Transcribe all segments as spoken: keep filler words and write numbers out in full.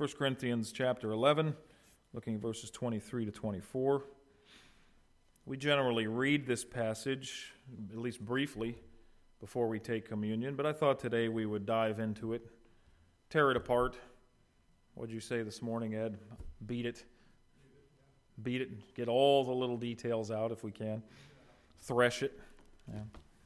First Corinthians chapter eleven, looking at verses twenty-three to twenty-four. We generally read this passage, at least briefly, before we take communion, but I thought today we would dive into it, tear it apart. What did you say this morning, Ed? Beat it. Beat it. Get all the little details out if we can. Thresh it. Yeah.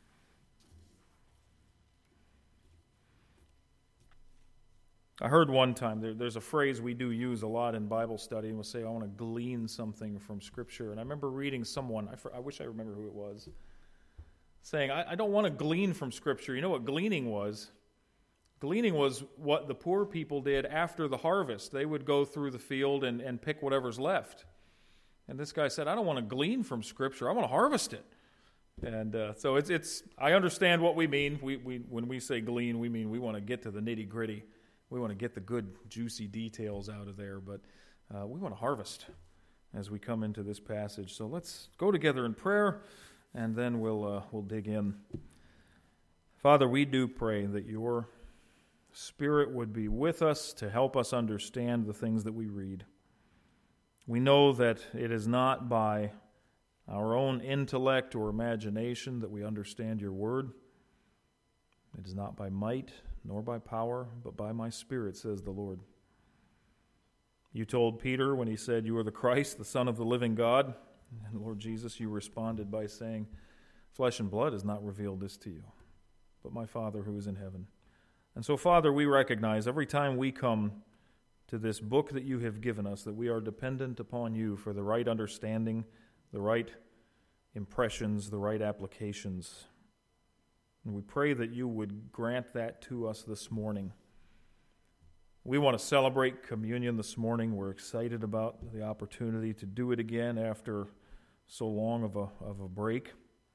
I heard one time, there, there's a phrase we do use a lot in Bible study, and we'll say, I want to glean something from Scripture. And I remember reading someone, I, I wish I remember who it was, saying, I, I don't want to glean from Scripture. You know what gleaning was? Gleaning was what the poor people did after the harvest. They would go through the field and, and pick whatever's left. And this guy said, I don't want to glean from Scripture. I want to harvest it. And uh, so it's, it's. I understand what we mean. We, we When we say glean, we mean we want to get to the nitty-gritty. We want to get the good, juicy details out of there, but uh, we want to harvest as we come into this passage. So let's go together in prayer, and then we'll uh, we'll dig in. Father, we do pray that your Spirit would be with us to help us understand the things that we read. We know that it is not by our own intellect or imagination that we understand your word. It is not by might nor by power, but by my Spirit, says the Lord. You told Peter when he said, you are the Christ, the Son of the living God. And Lord Jesus, you responded by saying, flesh and blood has not revealed this to you, but my Father who is in heaven. And so, Father, we recognize every time we come to this book that you have given us that we are dependent upon you for the right understanding, the right impressions, the right applications. And we pray that you would grant that to us this morning. We want to celebrate communion this morning. We're excited about the opportunity to do it again after so long of a, of a break.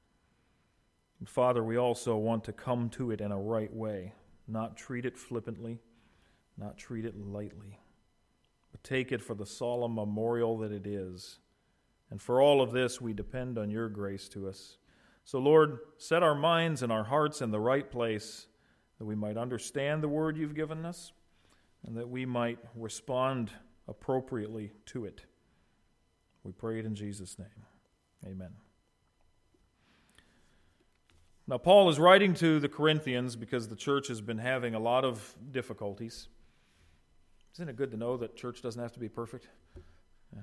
And Father, we also want to come to it in a right way, not treat it flippantly, not treat it lightly, but take it for the solemn memorial that it is. And for all of this, we depend on your grace to us. So, Lord, set our minds and our hearts in the right place that we might understand the word you've given us and that we might respond appropriately to it. We pray it in Jesus' name. Amen. Now, Paul is writing to the Corinthians because the church has been having a lot of difficulties. Isn't it good to know that church doesn't have to be perfect? Yeah.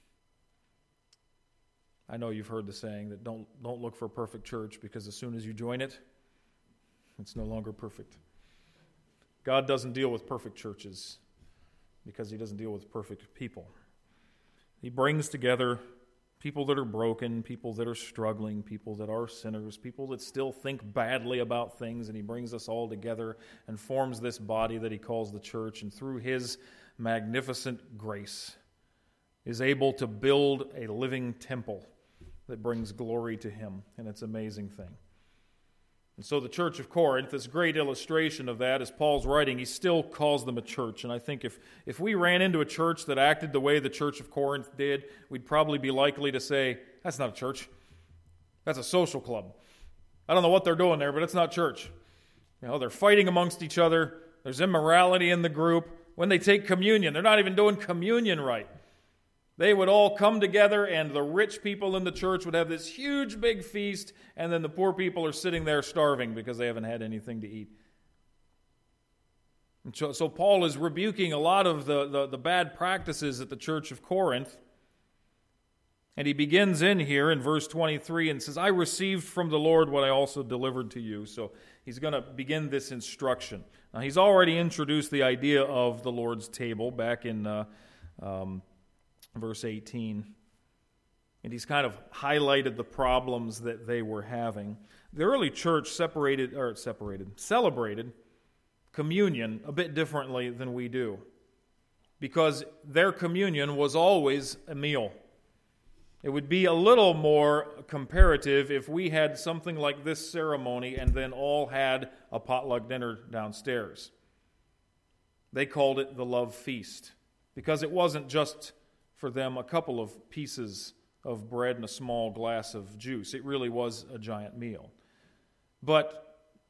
I know you've heard the saying that don't don't look for a perfect church because as soon as you join it, it's no longer perfect. God doesn't deal with perfect churches because he doesn't deal with perfect people. He brings together people that are broken, people that are struggling, people that are sinners, people that still think badly about things, and he brings us all together and forms this body that he calls the church, and through his magnificent grace is able to build a living temple that brings glory to him, and it's an amazing thing. And so the church of Corinth, this great illustration of that, as Paul's writing, he still calls them a church. And I think if, if we ran into a church that acted the way the church of Corinth did, we'd probably be likely to say, that's not a church. That's a social club. I don't know what they're doing there, but it's not church. You know, they're fighting amongst each other. There's immorality in the group. When they take communion, they're not even doing communion right. They would all come together, and the rich people in the church would have this huge big feast, and then the poor people are sitting there starving because they haven't had anything to eat. And so, so Paul is rebuking a lot of the, the, the bad practices at the church of Corinth. And he begins in here in verse twenty-three and says, I received from the Lord what I also delivered to you. So he's going to begin this instruction. Now, he's already introduced the idea of the Lord's table back in uh, um, verse eighteen. And he's kind of highlighted the problems that they were having. The early church separated, or separated, celebrated communion a bit differently than we do, because their communion was always a meal. It would be a little more comparative if we had something like this ceremony and then all had a potluck dinner downstairs. They called it the love feast because it wasn't just for them a couple of pieces of bread and a small glass of juice. It really was a giant meal. But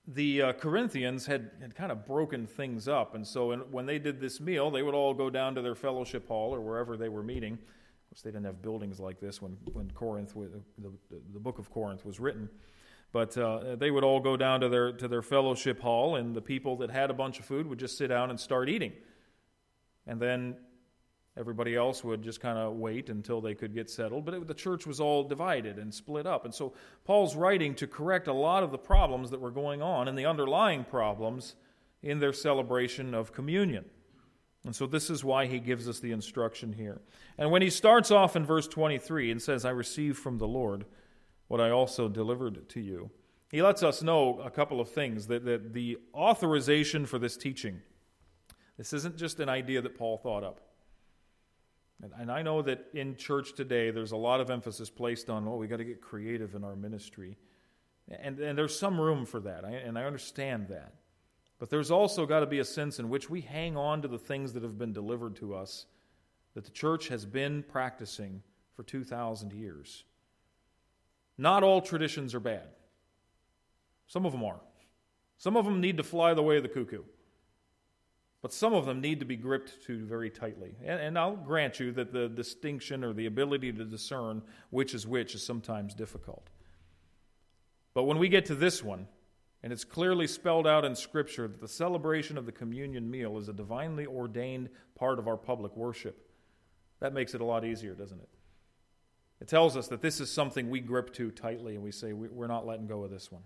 the uh, Corinthians had, had kind of broken things up. And so in, when they did this meal, they would all go down to their fellowship hall or wherever they were meeting. Of course, they didn't have buildings like this when, when Corinth, the, the book of Corinth was written. But uh, they would all go down to their to their fellowship hall, and the people that had a bunch of food would just sit down and start eating. And then everybody else would just kind of wait until they could get settled. But it, the church was all divided and split up. And so Paul's writing to correct a lot of the problems that were going on and the underlying problems in their celebration of communion. And so this is why he gives us the instruction here. And when he starts off in verse twenty-three and says, I received from the Lord what I also delivered to you, he lets us know a couple of things, that, that the authorization for this teaching, this isn't just an idea that Paul thought up. And, and I know that in church today there's a lot of emphasis placed on, oh, we got to get creative in our ministry. And, and there's some room for that, I, and I understand that. But there's also got to be a sense in which we hang on to the things that have been delivered to us that the church has been practicing for two thousand years. Not all traditions are bad. Some of them are. Some of them need to fly the way of the cuckoo. But some of them need to be gripped to very tightly. And, and I'll grant you that the distinction or the ability to discern which is which is sometimes difficult. But when we get to this one, and it's clearly spelled out in Scripture that the celebration of the communion meal is a divinely ordained part of our public worship, that makes it a lot easier, doesn't it? It tells us that this is something we grip to tightly, and we say, we're not letting go of this one.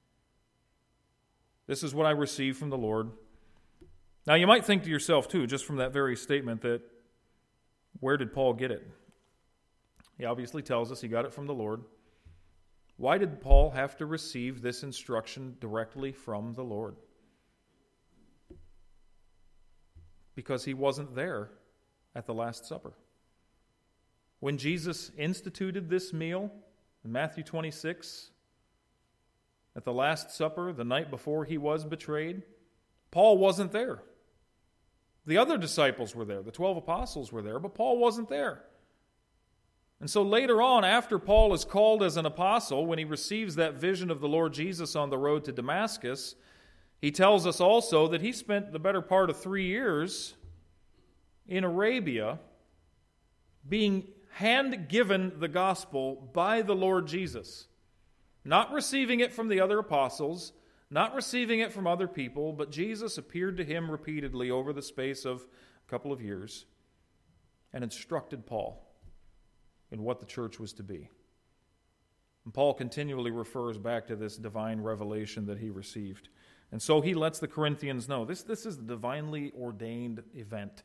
This is what I received from the Lord. Now, you might think to yourself, too, just from that very statement, that where did Paul get it? He obviously tells us he got it from the Lord. Why did Paul have to receive this instruction directly from the Lord? Because he wasn't there at the Last Supper. When Jesus instituted this meal in Matthew twenty-six, at the Last Supper, the night before he was betrayed, Paul wasn't there. The other disciples were there. The twelve apostles were there, but Paul wasn't there. And so later on, after Paul is called as an apostle, when he receives that vision of the Lord Jesus on the road to Damascus, he tells us also that he spent the better part of three years in Arabia being hand-given the gospel by the Lord Jesus. Not receiving it from the other apostles, not receiving it from other people, but Jesus appeared to him repeatedly over the space of a couple of years and instructed Paul in what the church was to be. And Paul continually refers back to this divine revelation that he received. And so he lets the Corinthians know, this, this is a divinely ordained event.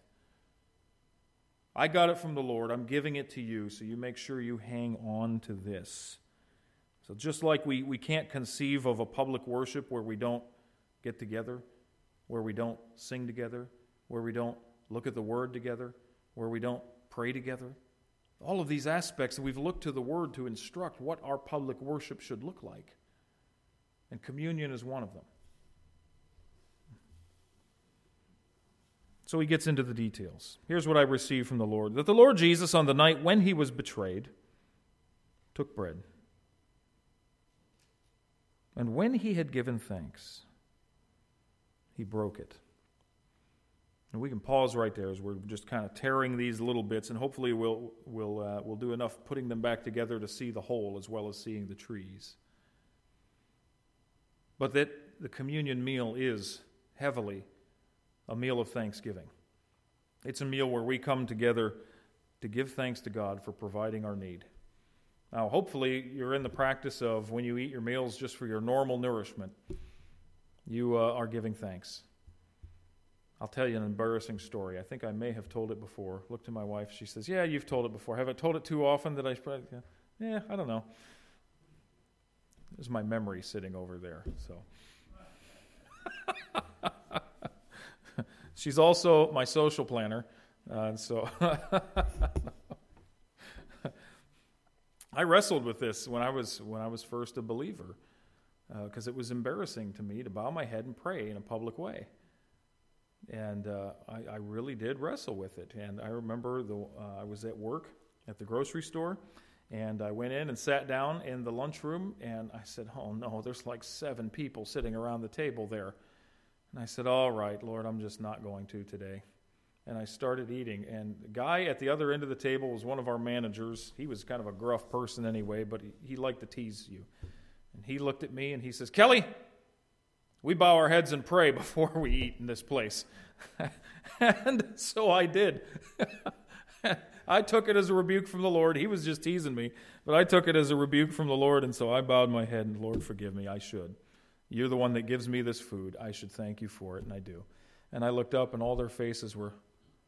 I got it from the Lord. I'm giving it to you, so you make sure you hang on to this. So just like we, we can't conceive of a public worship where we don't get together, where we don't sing together, where we don't look at the Word together, where we don't pray together, all of these aspects, we've looked to the Word to instruct what our public worship should look like. And communion is one of them. So he gets into the details. Here's what I received from the Lord. That the Lord Jesus, on the night when he was betrayed, took bread. And when he had given thanks, he broke it. And we can pause right there as we're just kind of tearing these little bits, and hopefully we'll, we'll, uh, we'll do enough putting them back together to see the whole as well as seeing the trees. But that the communion meal is heavily a meal of thanksgiving. It's a meal where we come together to give thanks to God for providing our need. Now, hopefully, you're in the practice of when you eat your meals just for your normal nourishment, you uh, are giving thanks. I'll tell you an embarrassing story. I think I may have told it before. Look to my wife. She says, yeah, you've told it before. Have I told it too often that I probably... Yeah, I don't know. There's my memory sitting over there. So, she's also my social planner. Uh, so I wrestled with this when I was when I was first a believer, because uh, it was embarrassing to me to bow my head and pray in a public way. And uh, I, I really did wrestle with it. And I remember the uh, I was at work at the grocery store, And I went in and sat down in the lunchroom, and I said, oh no, there's like seven people sitting around the table there. And I said, all right, Lord, I'm just not going to today. And I started eating, and the guy at the other end of the table was one of our managers. He was kind of a gruff person anyway, but he, he liked to tease you. And he looked at me and he says, Kelly, we bow our heads and pray before we eat in this place. And so I did. I took it as a rebuke from the Lord. He was just teasing me, but I took it as a rebuke from the Lord, and so I bowed my head, and Lord, forgive me, I should. You're the one that gives me this food. I should thank you for it, and I do. And I looked up, and all their faces were...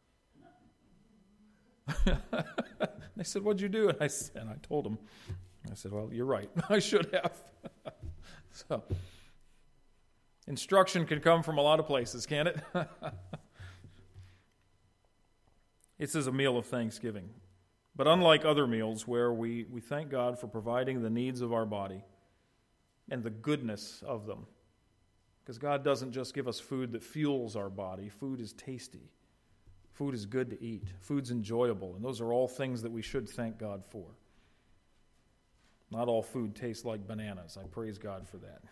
They said, what'd you do? And I, and I told them. I said, well, you're right. I should have. So, instruction can come from a lot of places, can't it? This is a meal of thanksgiving. But unlike other meals where we, we thank God for providing the needs of our body and the goodness of them, because God doesn't just give us food that fuels our body. Food is tasty. Food is good to eat. Food's enjoyable, and those are all things that we should thank God for. Not all food tastes like bananas. I praise God for that.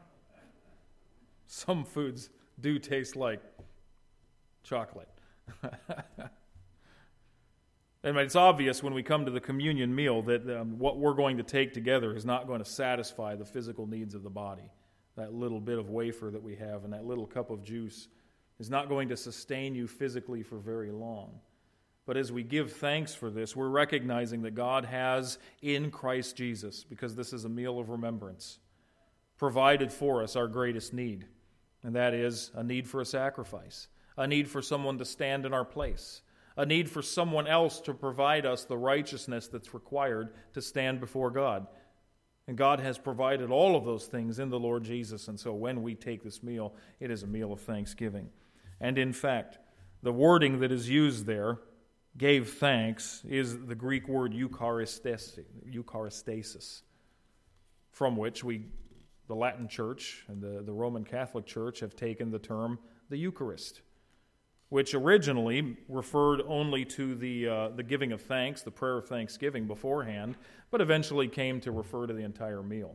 Some foods do taste like chocolate. And it's obvious when we come to the communion meal that um, what we're going to take together is not going to satisfy the physical needs of the body. That little bit of wafer that we have and that little cup of juice is not going to sustain you physically for very long. But as we give thanks for this, we're recognizing that God has in Christ Jesus, because this is a meal of remembrance, provided for us our greatest need, and that is a need for a sacrifice, a need for someone to stand in our place, a need for someone else to provide us the righteousness that's required to stand before God. And God has provided all of those things in the Lord Jesus, and so when we take this meal, it is a meal of thanksgiving. And in fact, the wording that is used there, gave thanks, is the Greek word eucharistasis, from which we, the Latin Church and the, the Roman Catholic Church, have taken the term the Eucharist, which originally referred only to the uh, the giving of thanks, the prayer of thanksgiving beforehand, but eventually came to refer to the entire meal.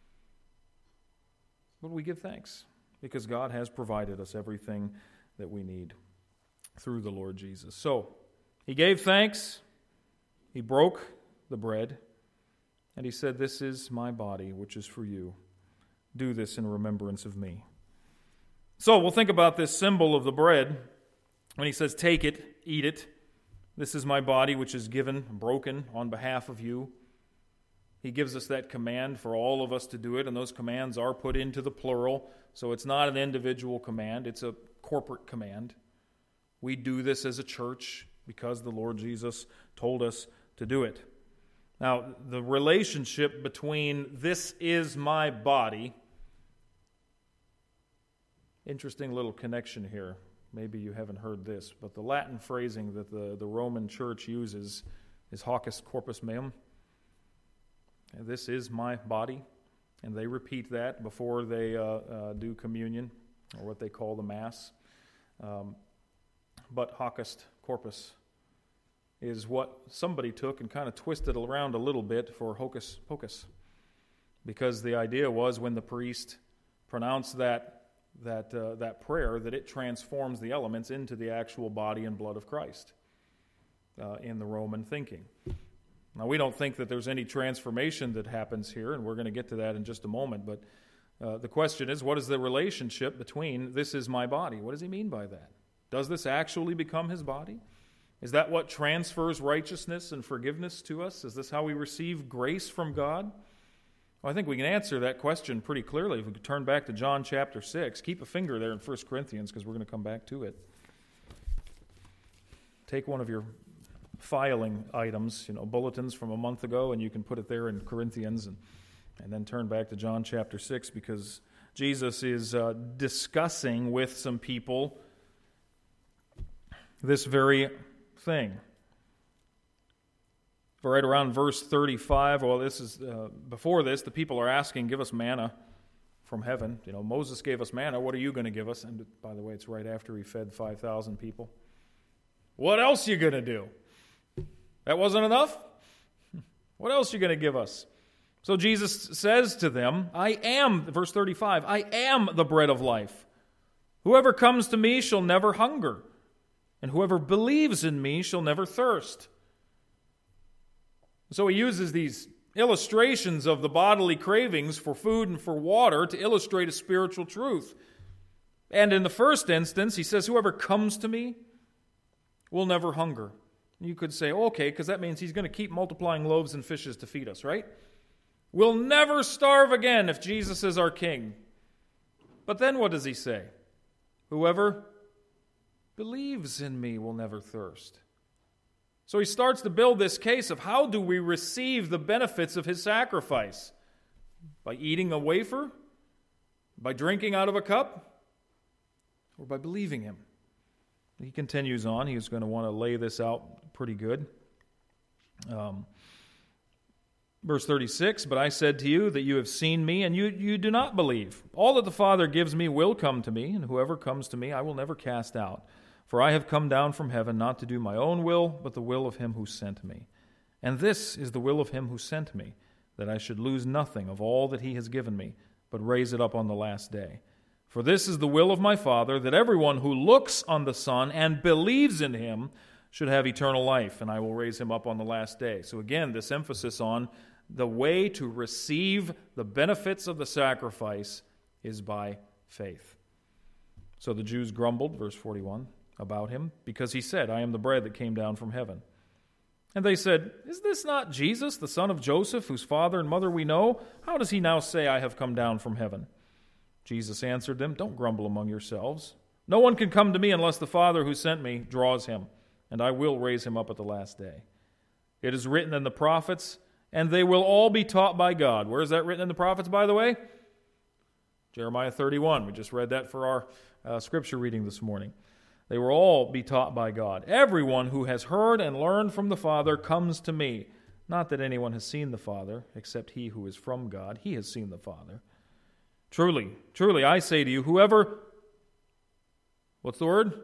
But we give thanks because God has provided us everything that we need through the Lord Jesus. So, he gave thanks, he broke the bread, and he said, "This is my body, which is for you. Do this in remembrance of me." So, we'll think about this symbol of the bread. When he says, take it, eat it, this is my body which is given, broken on behalf of you. He gives us that command for all of us to do it, and those commands are put into the plural, so it's not an individual command, it's a corporate command. We do this as a church because the Lord Jesus told us to do it. Now, the relationship between this is my body, interesting little connection here. Maybe you haven't heard this, but the Latin phrasing that the, the Roman Church uses is hoc est corpus meum. And this is my body, and they repeat that before they uh, uh, do communion, or what they call the Mass. Um, but hoc est corpus is what somebody took and kind of twisted around a little bit for hocus pocus, because the idea was when the priest pronounced that that uh, that prayer, that it transforms the elements into the actual body and blood of Christ uh, in the Roman thinking. Now, we don't think that there's any transformation that happens here, and we're going to get to that in just a moment, but uh, the question is, what is the relationship between this is my body? What does he mean by that? Does this actually become his body? Is that what transfers righteousness and forgiveness to us? Is this how we receive grace from God? Well, I think we can answer that question pretty clearly if we could turn back to John chapter six. Keep a finger there in First Corinthians because we're going to come back to it. Take one of your filing items, you know, bulletins from a month ago, and you can put it there in Corinthians, and, and then turn back to John chapter six, because Jesus is uh, discussing with some people this very thing. Right around verse thirty-five, well, this is uh, before this, the people are asking, give us manna from heaven. You know, Moses gave us manna. What are you going to give us? And by the way, it's right after he fed five thousand people. What else are you going to do? That wasn't enough? What else are you going to give us? So Jesus says to them, I am, verse thirty-five, I am the bread of life. Whoever comes to me shall never hunger, and whoever believes in me shall never thirst. So he uses these illustrations of the bodily cravings for food and for water to illustrate a spiritual truth. And in the first instance, he says, whoever comes to me will never hunger. You could say, okay, because that means he's going to keep multiplying loaves and fishes to feed us, right? We'll never starve again if Jesus is our king. But then what does he say? Whoever believes in me will never thirst. So he starts to build this case of how do we receive the benefits of his sacrifice? By eating a wafer? By drinking out of a cup? Or by believing him? He continues on. He's going to want to lay this out pretty good. Um, verse thirty-six, but I said to you that you have seen me, and you, you do not believe. All that the Father gives me will come to me, and whoever comes to me I will never cast out. For I have come down from heaven not to do my own will, but the will of him who sent me. And this is the will of him who sent me, that I should lose nothing of all that he has given me, but raise it up on the last day. For this is the will of my Father, that everyone who looks on the Son and believes in him should have eternal life, and I will raise him up on the last day. So again, this emphasis on the way to receive the benefits of the sacrifice is by faith. So the Jews grumbled, verse forty-one, about him, because he said, I am the bread that came down from heaven. And they said, is this not Jesus, the son of Joseph, whose father and mother we know? How does he now say, I have come down from heaven? Jesus answered them, don't grumble among yourselves. No one can come to me unless the Father who sent me draws him, and I will raise him up at the last day. It is written in the prophets, and they will all be taught by God. Where is that written in the prophets, by the way? Jeremiah thirty-one. We just read that for our uh, scripture reading this morning. They will all be taught by God. Everyone who has heard and learned from the Father comes to me. Not that anyone has seen the Father, except he who is from God. He has seen the Father. Truly, truly, I say to you, whoever, what's the word?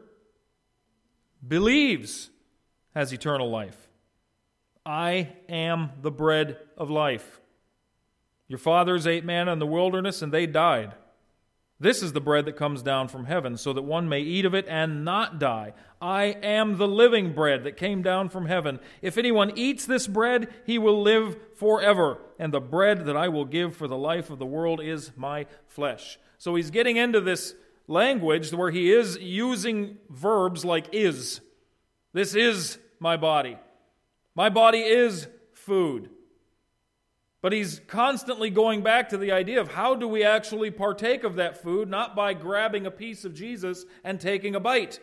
Believes has eternal life. I am the bread of life. Your fathers ate manna in the wilderness, and they died. This is the bread that comes down from heaven, so that one may eat of it and not die. I am the living bread that came down from heaven. If anyone eats this bread, he will live forever. And the bread that I will give for the life of the world is my flesh. So he's getting into this language where he is using verbs like is. This is my body. My body is food. But he's constantly going back to the idea of how do we actually partake of that food, not by grabbing a piece of Jesus and taking a bite.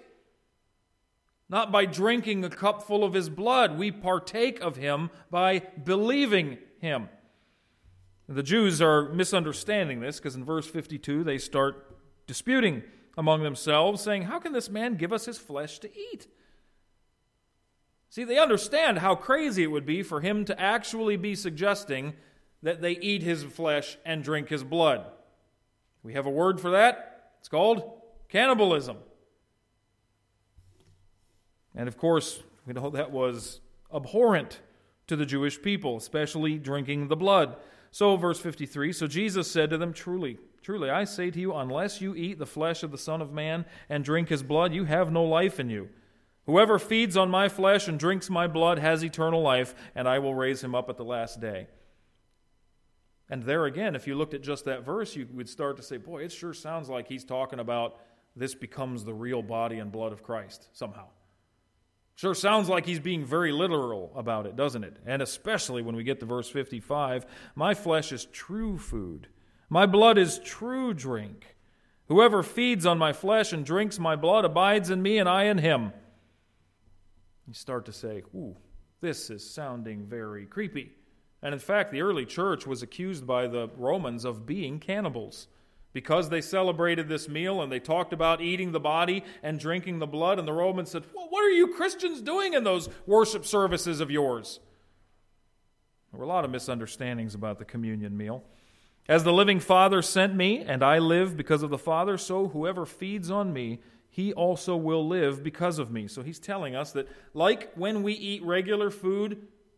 Not by drinking a cup full of his blood. We partake of him by believing him. The Jews are misunderstanding this because in verse fifty-two they start disputing among themselves, saying, how can this man give us his flesh to eat? See, they understand how crazy it would be for him to actually be suggesting that they eat his flesh and drink his blood. We have a word for that. It's called cannibalism. And of course, we know that was abhorrent to the Jewish people, especially drinking the blood. So, verse fifty-three, so Jesus said to them, Truly, truly, I say to you, unless you eat the flesh of the Son of Man and drink his blood, you have no life in you. Whoever feeds on my flesh and drinks my blood has eternal life, and I will raise him up at the last day. And there again, if you looked at just that verse, you would start to say, boy, it sure sounds like he's talking about this becomes the real body and blood of Christ somehow. Sure sounds like he's being very literal about it, doesn't it? And especially when we get to verse fifty-five, my flesh is true food. My blood is true drink. Whoever feeds on my flesh and drinks my blood abides in me and I in him. You start to say, ooh, this is sounding very creepy. And in fact, the early church was accused by the Romans of being cannibals because they celebrated this meal and they talked about eating the body and drinking the blood. And the Romans said, well, what are you Christians doing in those worship services of yours? There were a lot of misunderstandings about the communion meal. As the living Father sent me, and I live because of the Father, so whoever feeds on me, he also will live because of me. So he's telling us that like when we eat regular food,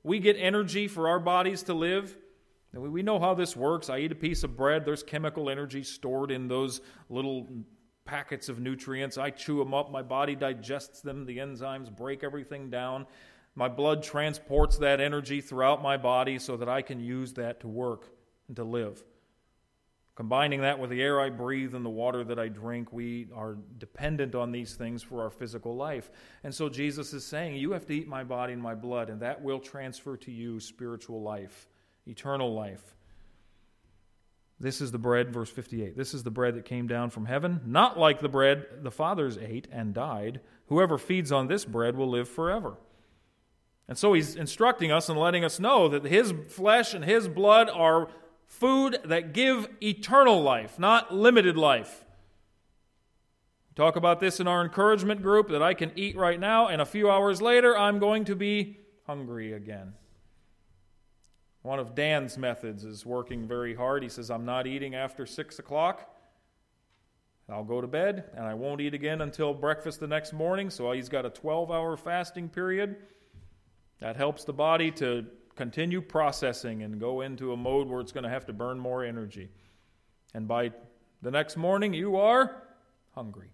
We get energy for our bodies to live. We know how this works. I eat a piece of bread. There's chemical energy stored in those little packets of nutrients. I chew them up. My body digests them. The enzymes break everything down. My blood transports that energy throughout my body so that I can use that to work and to live. Combining that with the air I breathe and the water that I drink, we are dependent on these things for our physical life. And so Jesus is saying, you have to eat my body and my blood, and that will transfer to you spiritual life, eternal life. This is the bread, verse fifty-eight. This is the bread that came down from heaven, not like the bread the fathers ate and died. Whoever feeds on this bread will live forever. And so he's instructing us and letting us know that his flesh and his blood are food that give eternal life, not limited life. We talk about this in our encouragement group, that I can eat right now, and a few hours later I'm going to be hungry again. One of Dan's methods is working very hard. He says, I'm not eating after six o'clock. I'll go to bed, and I won't eat again until breakfast the next morning, so he's got a twelve-hour fasting period. That helps the body to continue processing and go into a mode where it's going to have to burn more energy. And by the next morning, you are hungry.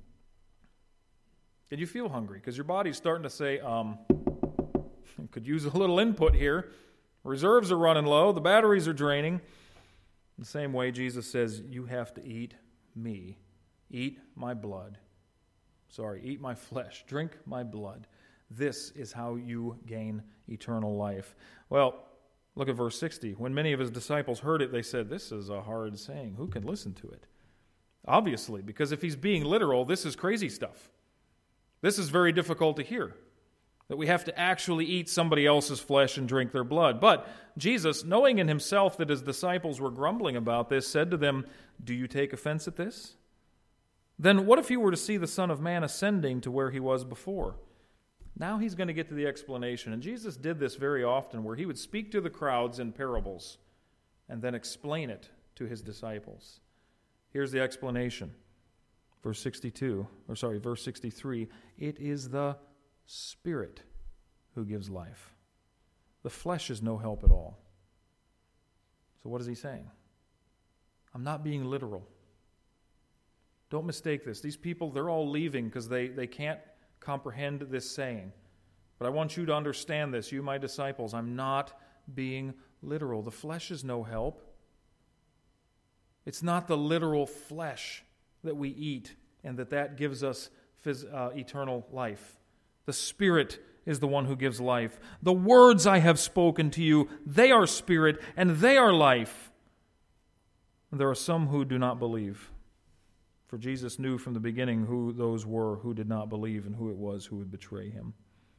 And you feel hungry because your body's starting to say, um, could use a little input here. Reserves are running low. The batteries are draining. In the same way, Jesus says, you have to eat me. Eat my blood. Sorry, eat my flesh. Drink my blood. This is how you gain eternal life. Well, look at verse sixty. When many of his disciples heard it, they said, this is a hard saying. Who can listen to it? Obviously, because if he's being literal, this is crazy stuff. This is very difficult to hear, that we have to actually eat somebody else's flesh and drink their blood. But Jesus, knowing in himself that his disciples were grumbling about this, said to them, do you take offense at this? Then what if you were to see the Son of Man ascending to where he was before? Now he's going to get to the explanation. And Jesus did this very often, where he would speak to the crowds in parables and then explain it to his disciples. Here's the explanation. Verse sixty-two, or sorry, verse sixty-three. It is the Spirit who gives life. The flesh is no help at all. So what is he saying? I'm not being literal. Don't mistake this. These people, they're all leaving because they, they can't comprehend this saying. But I want you to understand this, you my disciples. I'm not being literal. The flesh is no help. It's not the literal flesh that we eat and that that gives us phys- uh, eternal life. The Spirit is the one who gives life. The words I have spoken to you, they are spirit and they are life. And there are some who do not believe. For Jesus knew from the beginning who those were who did not believe and who it was who would betray him.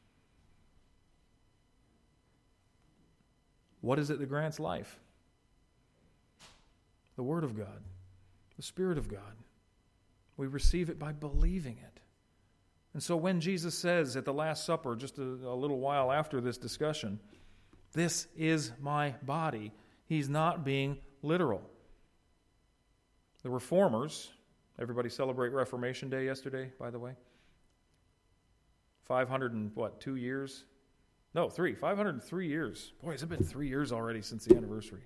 What is it that grants life? The Word of God, the Spirit of God. We receive it by believing it. And so when Jesus says at the Last Supper, just a, a little while after this discussion, this is my body, he's not being literal. The Reformers, everybody celebrate Reformation Day yesterday, by the way? five hundred and what, two years? No, three. five hundred three years. Boy, it's been three years already since the anniversary.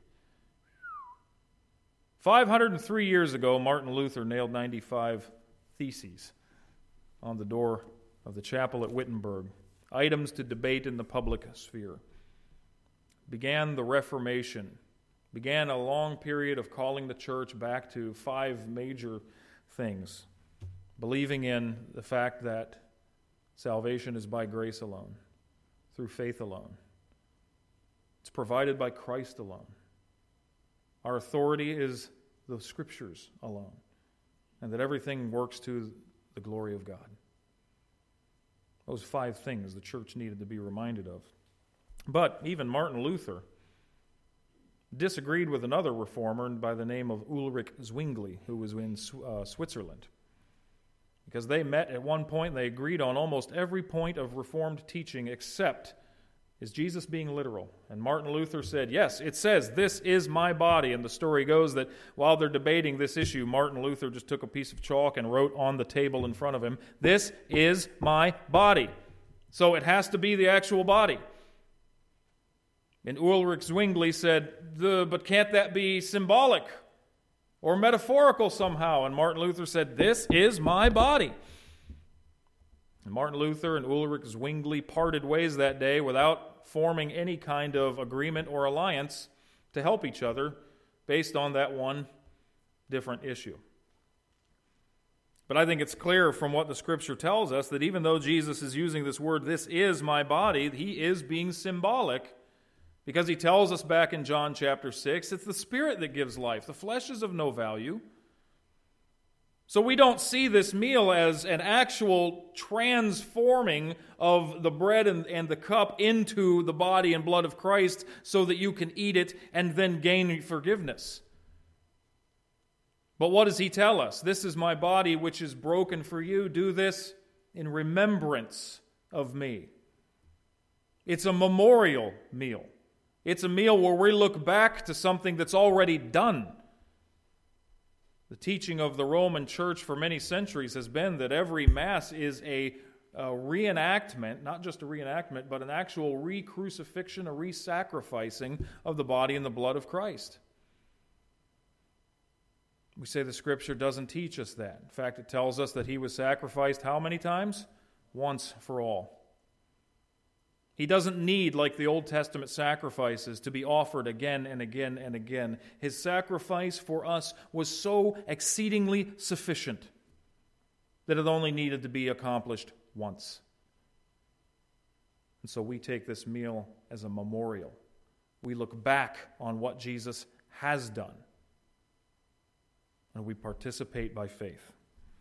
five hundred three years ago, Martin Luther nailed ninety-five theses on the door of the chapel at Wittenberg, items to debate in the public sphere. Began the Reformation, began a long period of calling the church back to five major things, believing in the fact that salvation is by grace alone, through faith alone. It's provided by Christ alone. Our authority is the Scriptures alone, and that everything works to the glory of God. Those five things the church needed to be reminded of. But even Martin Luther disagreed with another reformer by the name of Ulrich Zwingli, who was in uh, Switzerland. Because they met at one point, they agreed on almost every point of Reformed teaching except, is Jesus being literal? And Martin Luther said, yes, it says, this is my body. And the story goes that while they're debating this issue, Martin Luther just took a piece of chalk and wrote on the table in front of him, this is my body. So it has to be the actual body. And Ulrich Zwingli said, the, but can't that be symbolic or metaphorical somehow? And Martin Luther said, this is my body. And Martin Luther and Ulrich Zwingli parted ways that day without forming any kind of agreement or alliance to help each other based on that one different issue. But I think it's clear from what the Scripture tells us that even though Jesus is using this word, this is my body, he is being symbolic, because he tells us back in John chapter six, it's the Spirit that gives life. The flesh is of no value. So we don't see this meal as an actual transforming of the bread and, and the cup into the body and blood of Christ so that you can eat it and then gain forgiveness. But what does he tell us? This is my body which is broken for you. Do this in remembrance of me. It's a memorial meal. It's a meal where we look back to something that's already done. The teaching of the Roman Church for many centuries has been that every Mass is a, a reenactment, not just a reenactment, but an actual re-crucifixion, a re-sacrificing of the body and the blood of Christ. We say the Scripture doesn't teach us that. In fact, it tells us that he was sacrificed how many times? Once for all. He doesn't need, like the Old Testament sacrifices, to be offered again and again and again. His sacrifice for us was so exceedingly sufficient that it only needed to be accomplished once. And so we take this meal as a memorial. We look back on what Jesus has done, and we participate by faith.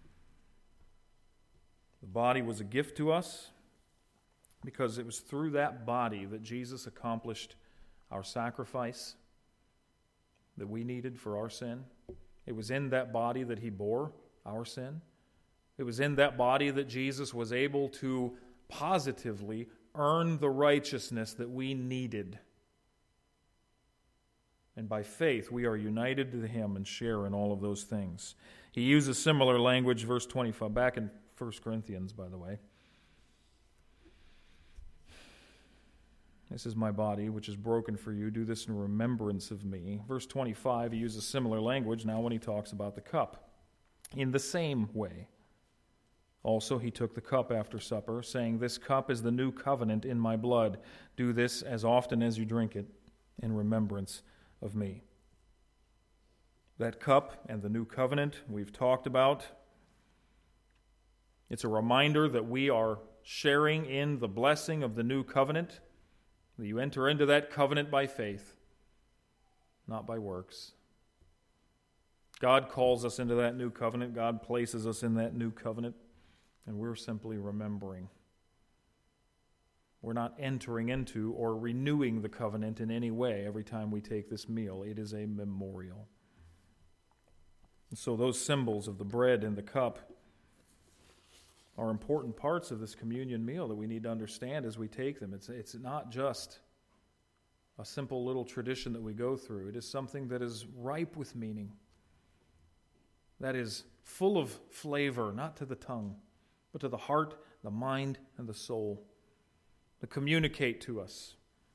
The body was a gift to us, because it was through that body that Jesus accomplished our sacrifice that we needed for our sin. It was in that body that he bore our sin. It was in that body that Jesus was able to positively earn the righteousness that we needed. And by faith, we are united to him and share in all of those things. He uses similar language, verse twenty-five, back in First Corinthians, by the way. This is my body, which is broken for you. Do this in remembrance of me. Verse twenty-five, he uses similar language now when he talks about the cup. In the same way, also he took the cup after supper, saying, this cup is the new covenant in my blood. Do this as often as you drink it in remembrance of me. That cup and the new covenant we've talked about, it's a reminder that we are sharing in the blessing of the new covenant. That you enter into that covenant by faith, not by works. God calls us into that new covenant. God places us in that new covenant, and we're simply remembering. We're not entering into or renewing the covenant in any way every time we take this meal. It is a memorial. And so those symbols of the bread and the cup are important parts of this communion meal that we need to understand as we take them. It's, it's not just a simple little tradition that we go through. It is something that is ripe with meaning, that is full of flavor, not to the tongue, but to the heart, the mind, and the soul, to communicate to us.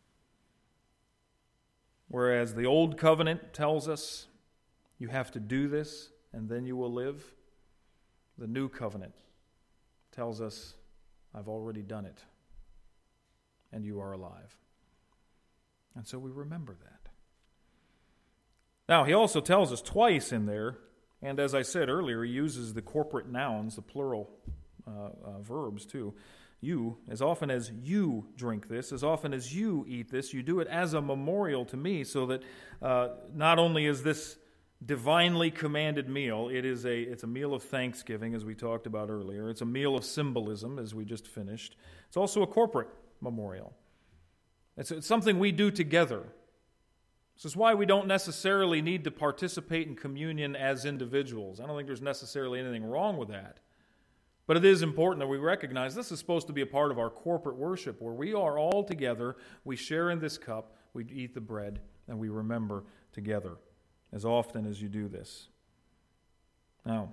Whereas the old covenant tells us you have to do this and then you will live, the new covenant tells us, I've already done it, and you are alive. And so we remember that. Now, he also tells us twice in there, and as I said earlier, he uses the corporate nouns, the plural uh, uh, verbs too. You, as often as you drink this, as often as you eat this, you do it as a memorial to me, so that uh, not only is this divinely commanded meal, it is a it's a meal of thanksgiving, as we talked about earlier. It's a meal of symbolism, as we just finished. It's also a corporate memorial. It's, it's something we do together. This is why we don't necessarily need to participate in communion as individuals. I don't think there's necessarily anything wrong with that. But it is important that we recognize this is supposed to be a part of our corporate worship, where we are all together, we share in this cup, we eat the bread, and we remember together, as often as you do this. Now,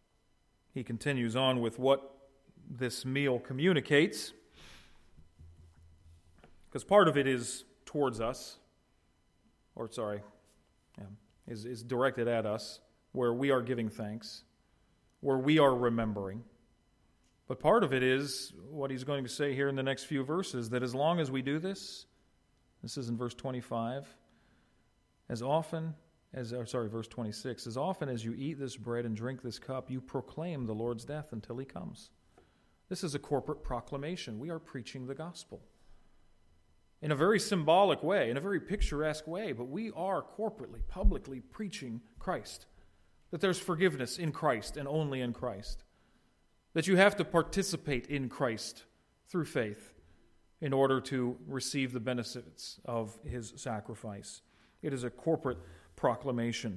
he continues on with what this meal communicates. Because part of it is towards us, or sorry, yeah, is, is directed at us, where we are giving thanks, where we are remembering. But part of it is what he's going to say here in the next few verses, that as long as we do this, this is in verse twenty-five, as often as, or sorry, verse twenty-six, as often as you eat this bread and drink this cup, you proclaim the Lord's death until he comes. This is a corporate proclamation. We are preaching the gospel in a very symbolic way, in a very picturesque way, but we are corporately, publicly preaching Christ, that there's forgiveness in Christ and only in Christ, that you have to participate in Christ through faith in order to receive the benefits of his sacrifice. It is a corporate proclamation.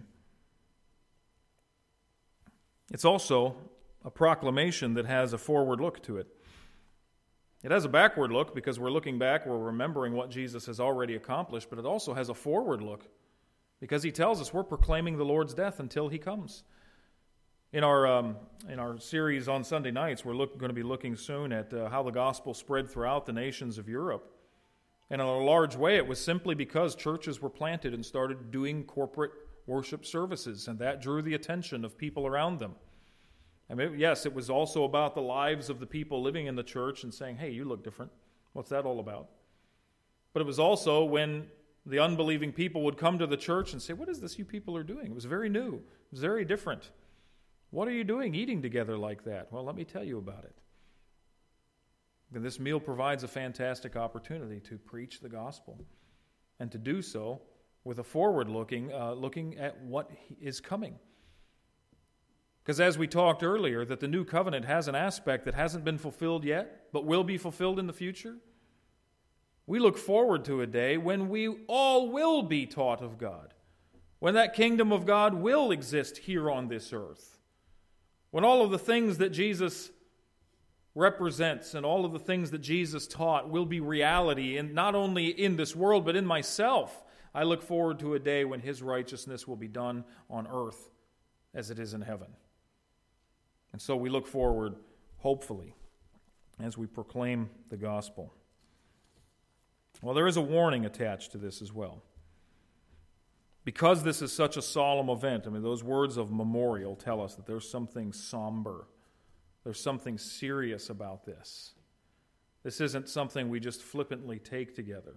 It's also a proclamation that has a forward look to it. It has a backward look because we're looking back, we're remembering what Jesus has already accomplished, but it also has a forward look because he tells us we're proclaiming the Lord's death until he comes. In our um, in our series on Sunday nights, we're look, going to be looking soon at uh, how the gospel spread throughout the nations of Europe. And in a large way, it was simply because churches were planted and started doing corporate worship services, and that drew the attention of people around them. I mean, yes, it was also about the lives of the people living in the church and saying, hey, you look different. What's that all about? But it was also when the unbelieving people would come to the church and say, what is this you people are doing? It was very new. It was very different. What are you doing eating together like that? Well, let me tell you about it. And this meal provides a fantastic opportunity to preach the gospel and to do so with a forward-looking, uh, looking at what is coming. Because as we talked earlier, that the new covenant has an aspect that hasn't been fulfilled yet, but will be fulfilled in the future. We look forward to a day when we all will be taught of God, when that kingdom of God will exist here on this earth. When all of the things that Jesus represents and all of the things that Jesus taught will be reality, and not only in this world, but in myself. I look forward to a day when his righteousness will be done on earth as it is in heaven. And so we look forward, hopefully, as we proclaim the gospel. Well, there is a warning attached to this as well. Because this is such a solemn event, I mean, those words of memorial tell us that there's something somber. There's something serious about this. This isn't something we just flippantly take together.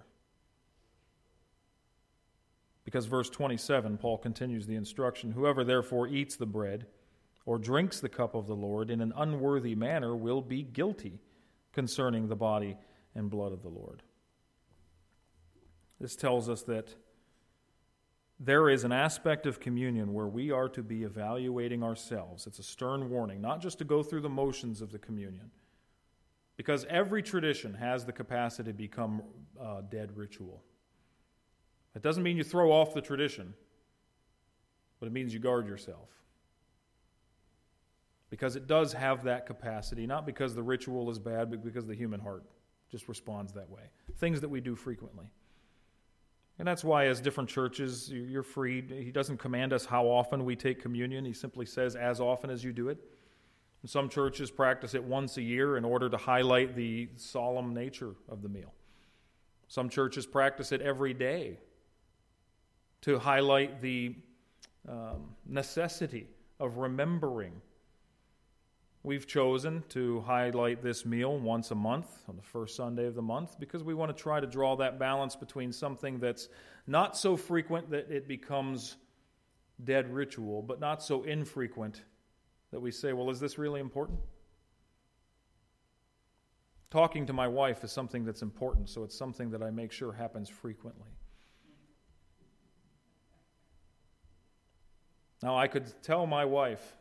Because verse twenty-seven, Paul continues the instruction, whoever therefore eats the bread or drinks the cup of the Lord in an unworthy manner will be guilty concerning the body and blood of the Lord. This tells us that there is an aspect of communion where we are to be evaluating ourselves. It's a stern warning, not just to go through the motions of the communion, because every tradition has the capacity to become uh, dead ritual. It doesn't mean you throw off the tradition, but it means you guard yourself. Because it does have that capacity, not because the ritual is bad, but because the human heart just responds that way. Things that we do frequently. And that's why as different churches, you're free. He doesn't command us how often we take communion. He simply says, as often as you do it. And some churches practice it once a year in order to highlight the solemn nature of the meal. Some churches practice it every day to highlight the um, necessity of remembering. We've chosen to highlight this meal once a month, on the first Sunday of the month, because we want to try to draw that balance between something that's not so frequent that it becomes dead ritual, but not so infrequent that we say, well, is this really important? Talking to my wife is something that's important, so it's something that I make sure happens frequently. Now, I could tell my wife,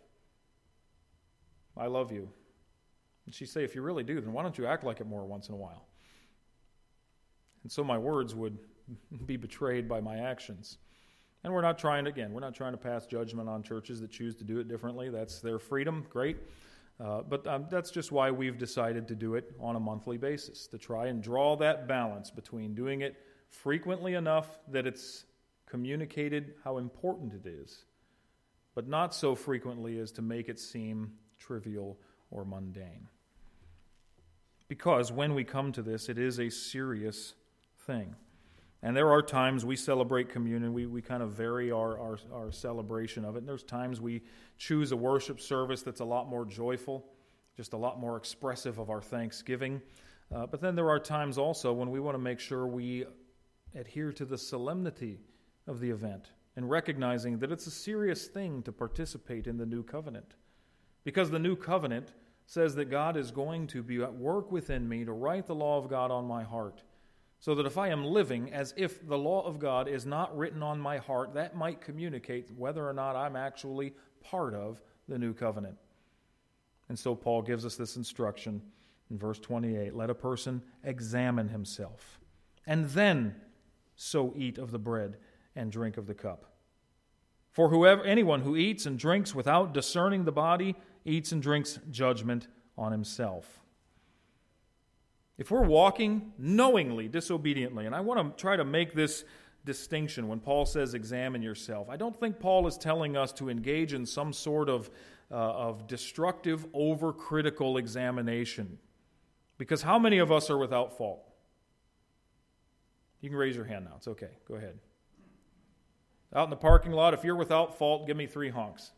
I love you. And she'd say, if you really do, then why don't you act like it more once in a while? And so my words would be betrayed by my actions. And we're not trying to, again, we're not trying to pass judgment on churches that choose to do it differently. That's their freedom, great. Uh, but um, that's just why we've decided to do it on a monthly basis, to try and draw that balance between doing it frequently enough that it's communicated how important it is, but not so frequently as to make it seem trivial or mundane. Because when we come to this, it is a serious thing. And there are times we celebrate communion. We, we kind of vary our, our, our celebration of it. And there's times we choose a worship service that's a lot more joyful, just a lot more expressive of our thanksgiving. Uh, but then there are times also when we want to make sure we adhere to the solemnity of the event and recognizing that it's a serious thing to participate in the new covenant. Because the new covenant says that God is going to be at work within me to write the law of God on my heart, so that if I am living as if the law of God is not written on my heart, that might communicate whether or not I'm actually part of the new covenant. And so Paul gives us this instruction in verse twenty-eight. Let a person examine himself, and then so eat of the bread and drink of the cup. For whoever, anyone who eats and drinks without discerning the body eats and drinks judgment on himself. If we're walking knowingly, disobediently, and I want to try to make this distinction when Paul says examine yourself, I don't think Paul is telling us to engage in some sort of, uh, of destructive, overcritical examination. Because how many of us are without fault? You can raise your hand now. It's okay. Go ahead. Out in the parking lot, if you're without fault, give me three honks.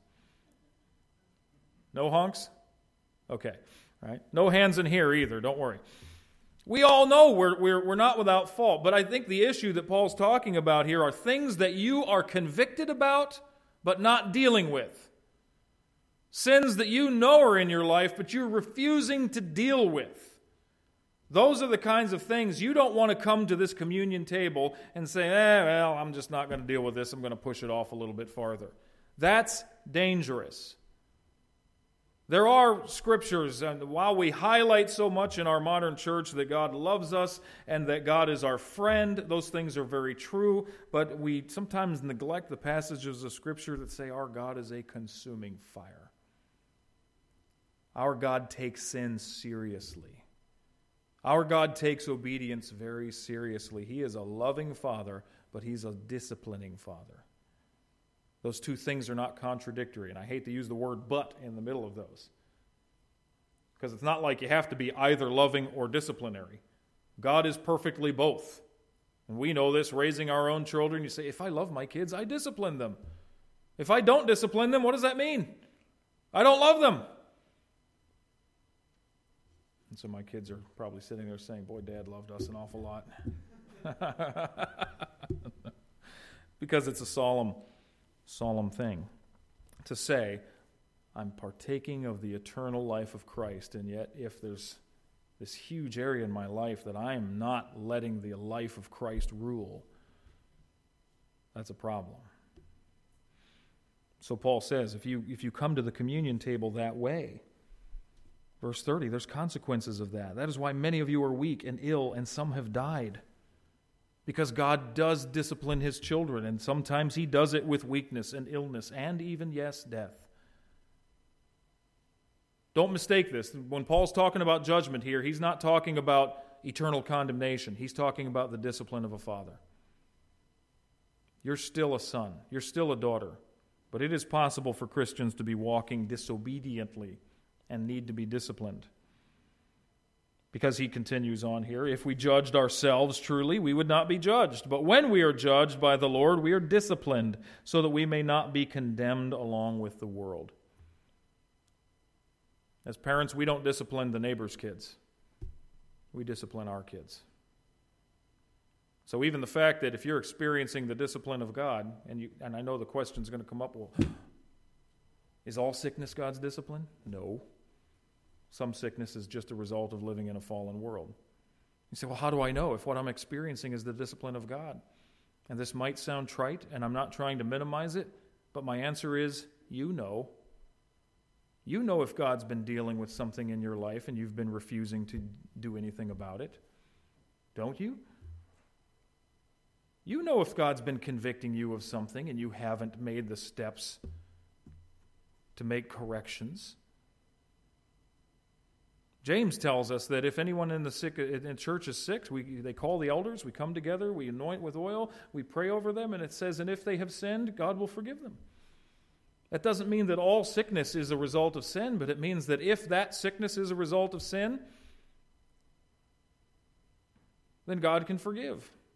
No honks? Okay. All right. No hands in here either. Don't worry. We all know we're, we're, we're not without fault, but I think the issue that Paul's talking about here are things that you are convicted about but not dealing with. Sins that you know are in your life but you're refusing to deal with. Those are the kinds of things you don't want to come to this communion table and say, eh, well, I'm just not going to deal with this. I'm going to push it off a little bit farther. That's dangerous. There are scriptures, and while we highlight so much in our modern church that God loves us and that God is our friend, those things are very true, but we sometimes neglect the passages of Scripture that say our God is a consuming fire. Our God takes sin seriously. Our God takes obedience very seriously. He is a loving Father, but He's a disciplining Father. Those two things are not contradictory, and I hate to use the word but in the middle of those. Because it's not like you have to be either loving or disciplinary. God is perfectly both. And we know this, raising our own children. You say, if I love my kids, I discipline them. If I don't discipline them, what does that mean? I don't love them. And so my kids are probably sitting there saying, boy, Dad loved us an awful lot. Because it's a solemn, solemn thing to say, I'm partaking of the eternal life of Christ, and yet if there's this huge area in my life that I am not letting the life of Christ rule, that's a problem. So Paul says, if you if you come to the communion table that way, verse thirty, there's consequences of that. That is why many of you are weak and ill, and some have died. Because God does discipline His children, and sometimes He does it with weakness and illness, and even, yes, death. Don't mistake this. When Paul's talking about judgment here, he's not talking about eternal condemnation. He's talking about the discipline of a father. You're still a son. You're still a daughter. But it is possible for Christians to be walking disobediently and need to be disciplined. Because he continues on here, if we judged ourselves truly, we would not be judged. But when we are judged by the Lord, we are disciplined, so that we may not be condemned along with the world. As parents, we don't discipline the neighbor's kids. We discipline our kids. So even the fact that if you're experiencing the discipline of God, and you, and I know the question's going to come up, well, is all sickness God's discipline? No. Some sickness is just a result of living in a fallen world. You say, well, how do I know if what I'm experiencing is the discipline of God? And this might sound trite, and I'm not trying to minimize it, but my answer is, you know. You know if God's been dealing with something in your life and you've been refusing to do anything about it. Don't you? You know if God's been convicting you of something and you haven't made the steps to make corrections. James tells us that if anyone in the sick in the church is sick, we, they call the elders, we come together, we anoint with oil, we pray over them, and it says, and if they have sinned, God will forgive them. That doesn't mean that all sickness is a result of sin, but it means that if that sickness is a result of sin, then God can forgive.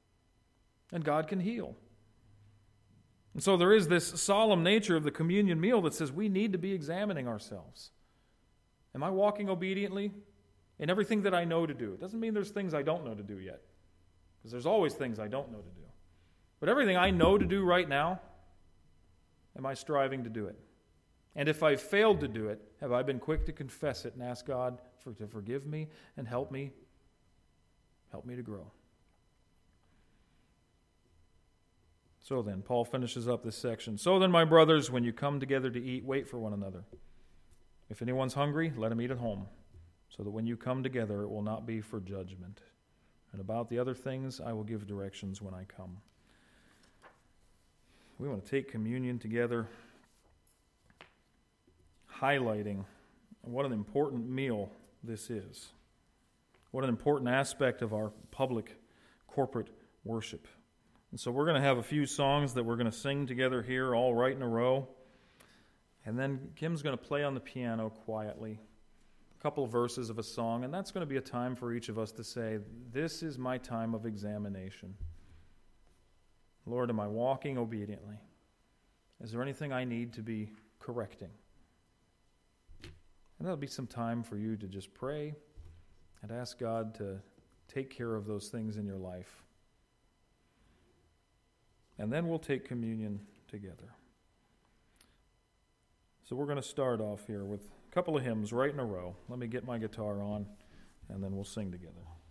and God can heal. And so there is this solemn nature of the communion meal that says we need to be examining ourselves. Am I walking obediently in everything that I know to do? It doesn't mean there's things I don't know to do yet, because there's always things I don't know to do. But everything I know to do right now, am I striving to do it? And if I've failed to do it, have I been quick to confess it and ask God for, to forgive me and help me, help me to grow? So then, Paul finishes up this section. So then, my brothers, when you come together to eat, wait for one another. If anyone's hungry, let him eat at home, so that when you come together, it will not be for judgment. And about the other things, I will give directions when I come. We want to take communion together, highlighting what an important meal this is. What an important aspect of our public corporate worship. And so we're going to have a few songs that we're going to sing together here, all right in a row. And then Kim's going to play on the piano quietly, a couple of verses of a song, and that's going to be a time for each of us to say, this is my time of examination. Lord, am I walking obediently? Is there anything I need to be correcting? And that'll be some time for you to just pray and ask God to take care of those things in your life. And then we'll take communion together. So we're going to start off here with a couple of hymns right in a row. Let me get my guitar on, and then we'll sing together.